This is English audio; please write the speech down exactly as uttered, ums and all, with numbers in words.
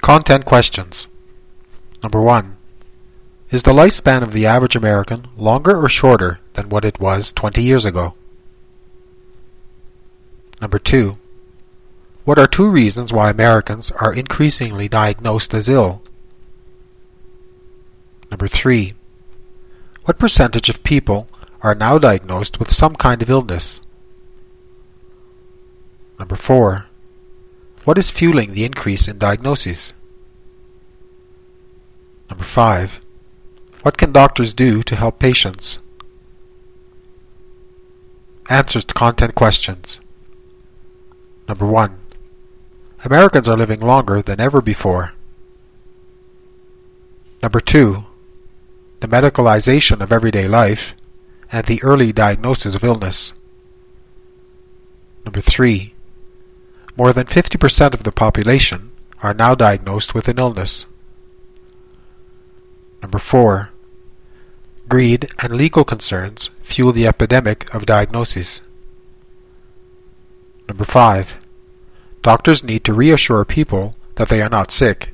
Content questions. Number one. Is the lifespan of the average American longer or shorter than what it was twenty years ago? Number two. What are two reasons why Americans are increasingly diagnosed as ill? Number three. What percentage of people are now diagnosed with some kind of illness? Number four. What is fueling the increase in diagnoses? Number five. What can doctors do to help patients? Answers to content questions. Number one. Americans are living longer than ever before. Number two. The medicalization of everyday life and the early diagnosis of illness. Number three. More than fifty percent of the population are now diagnosed with an illness. Number four. Greed and legal concerns fuel the epidemic of diagnoses. Number five. Doctors need to reassure people that they are not sick